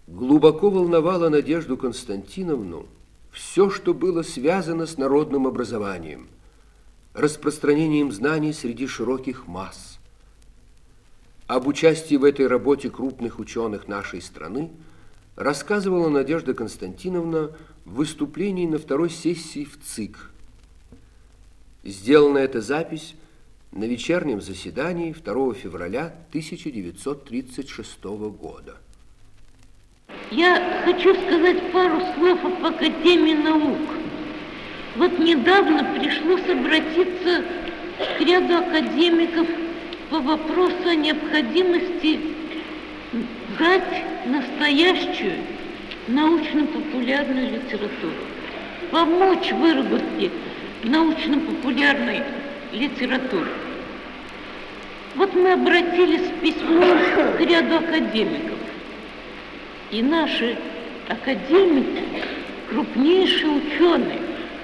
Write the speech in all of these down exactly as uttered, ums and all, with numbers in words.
Глубоко волновало Надежду Константиновну все, что было связано с народным образованием, распространением знаний среди широких масс. Об участии в этой работе крупных ученых нашей страны рассказывала Надежда Константиновна в выступлении на второй сессии в ЦИК. Сделана эта запись на вечернем заседании второго февраля тысяча девятьсот тридцать шестого года. Я хочу сказать пару слов об Академии наук. Вот недавно пришлось обратиться к ряду академиков по вопросу о необходимости дать настоящую научно-популярную литературу, помочь в выработке научно-популярной литературы. Вот мы обратились с письмом к ряду академиков. И наши академики, крупнейшие ученые,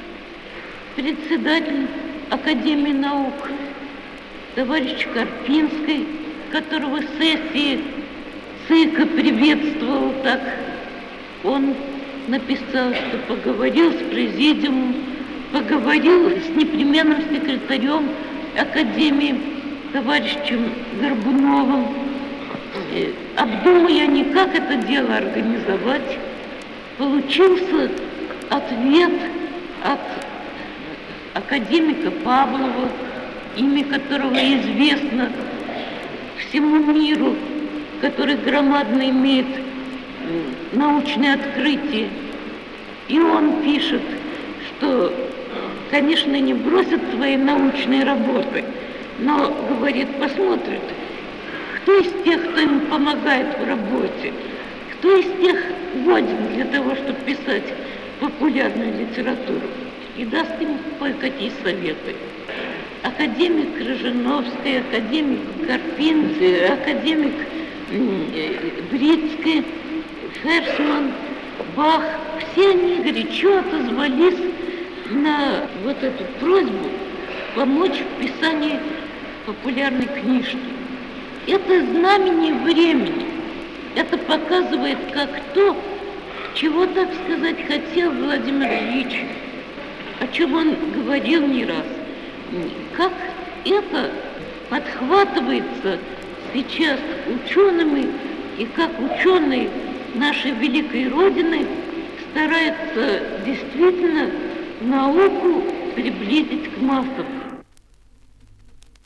председатель Академии наук, товарищ Карпинский, которого сессии ЦИКа приветствовал так, он написал, что поговорил с президиумом, поговорил с непременным секретарем Академии, товарищем Горбуновым, обдумая они, как это дело организовать, получился ответ от академика Павлова, имя которого известно всему миру, который громадно имеет научные открытия. И он пишет, что, конечно, не бросит свои научные работы, но, говорит, посмотрит, кто из тех, кто им помогает в работе, кто из тех годен для того, чтобы писать популярную литературу, и даст им кое-какие советы. Академик Крыжиновский, академик Карпинский, академик Брицкий, Ферсман, Бах, все они горячо отозвались на вот эту просьбу помочь в писании популярной книжки. Это знамение времени. Это показывает, как то, чего, так сказать, хотел Владимир Ильич, о чем он говорил не раз, как это подхватывается сейчас учеными, и как ученые нашей великой Родины стараются действительно науку приблизить к массам.